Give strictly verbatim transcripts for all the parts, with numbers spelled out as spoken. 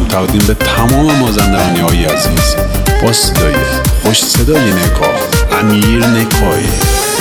تقدیم به تمام مازندرانی های عزیز با صدای خوش صدای نگاه امیر نکایی.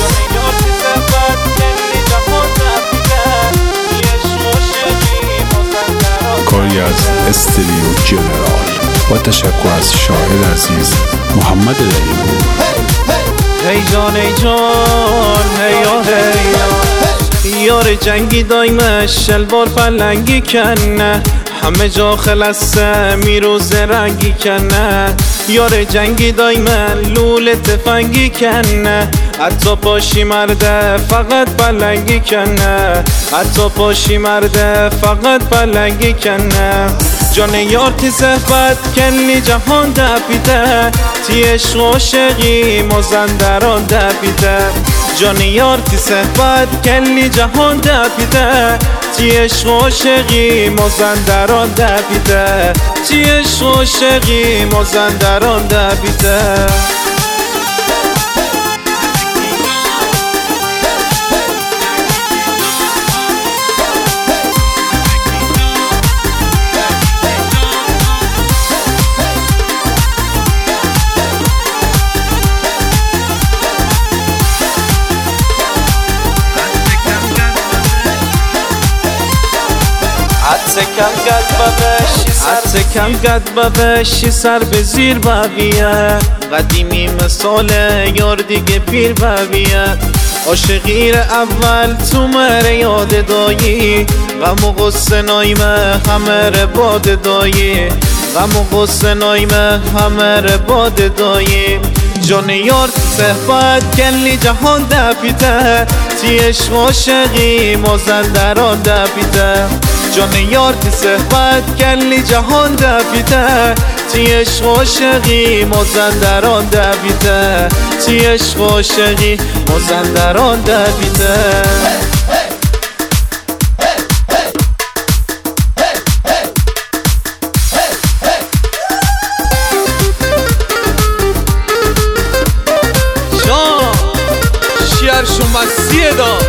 کاری از استریو جنرال با تشکر از شاعر عزیز محمد رحیمی. ای جان ای جان ای یار ای یار یار جنگی دایمش شلوار پلنگی کنه همه جا خلصه میروز رنگی کنه یار جنگی دایمن لول تفنگی کنه حتی پاشی مرده فقط پلنگی کنه حتی پاشی مرده فقط پلنگی کنه جان یار تی صحبت کلی جهان دپیده تی عشق و عاشقی مازندران دپیده جان یار تی صحبت کلی جهان دپیده تی عشق و عاشقی مازندران دپیده تی عشق و عاشقی مازندران دپیده. حتی کم گد ببشی سر به زیر ببیه قدیمی مثال یار دیگه پیر ببیه عاشقی اول تو مره یاد دایی غم و غصه نایمه همه ره باد دایی غم و غصه نایمه همه ره باد دایی جان یار صحبت کلی جهان دپیده تی عشق و عاشقی مازندران دپیده جان یار تی صحبت کلی جهان دپیده تی عشق و عاشقی مازندران دپیده تی عشق و عاشقی مازندران دپیده. شو مسیه دا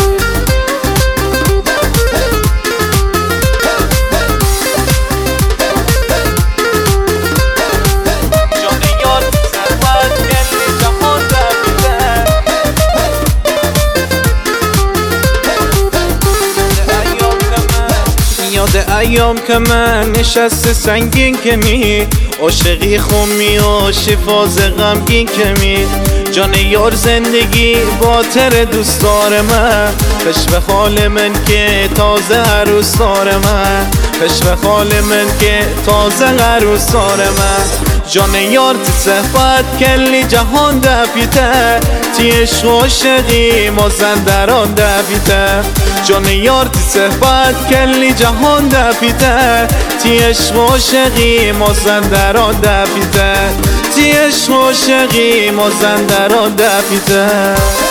جان یار صحبت کلی جهان دپیده یاد ایام که من نشست سنگین کمی عاشقی خومی و شفاز غمگین کمی جان یار زندگی باطر دوستار من خوش به حال من که تازه عروس دار من خوش به حال من که تازه عروس دار من جان یار تی صحبت کلی جهان دپیده تی عشق و عاشقی مازندران دپیده جان یار تی صحبت کلی جهان دپیده تی عشق و عاشقی مازندران دپیده تی عشق و عاشقی مازندران دپیده.